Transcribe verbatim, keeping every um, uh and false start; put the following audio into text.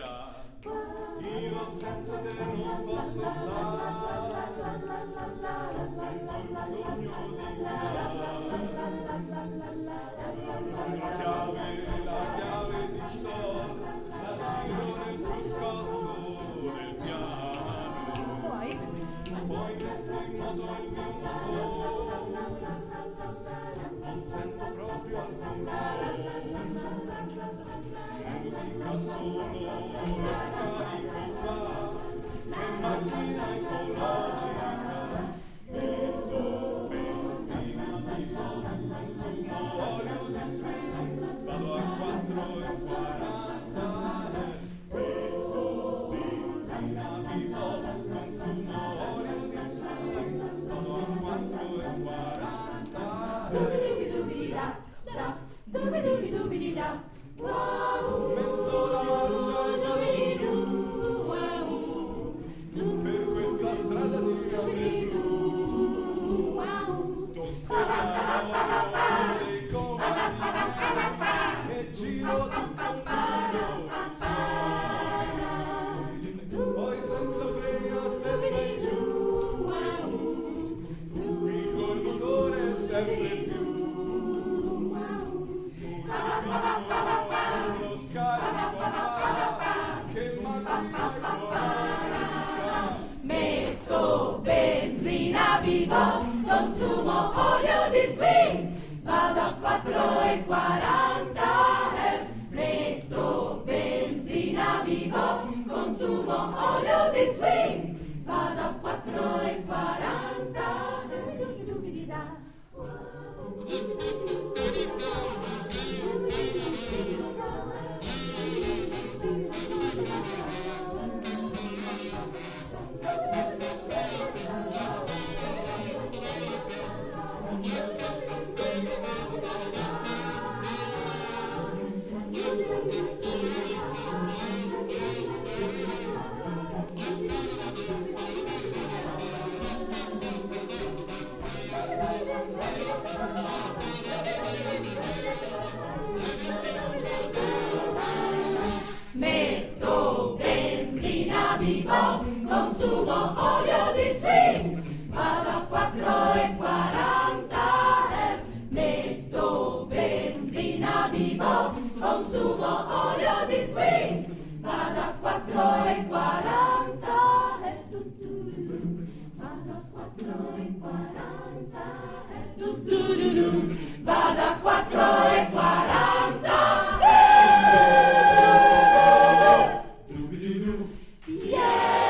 dirà, io senza te non posso stare, sento il bisogno di guidare. La chiave, la chiave di sol, la giro nel cruscotto del piano, poi metto in moto il mio motore, non sento proprio alcun musica solo la scarico fa, che macchina ecologica, metto benzina di pompa, consumo olio di swing, vado a quattro e quaranta hertz, metto benzina di pompa, consumo olio di swing, vado a quattro e quaranta hertz. Dubidubidubidida, wow, metto la marcia e vado giù per questa strada di cammino, tocco dei comandi e giro tutto un giro di suoni, poi senza freni a testa in giù, spingo il motore sempre più. Lo scarico fa, che macchina ecologica, metto benzina vivo, consumo olio di swing, vado a quattro e quaranta hertz, metto benzina vivo, consumo olio di swing, vado a quattro e quaranta hertz. Metto benzina vivo, consumo olio di swing, vado a quattro e quaranta hertz, metto benzina vivo, consumo olio di swing, vado a quattro e quaranta hertz, vado a quattro e quaranta hertz, vado a quattro e quaranta hertz. Yeah!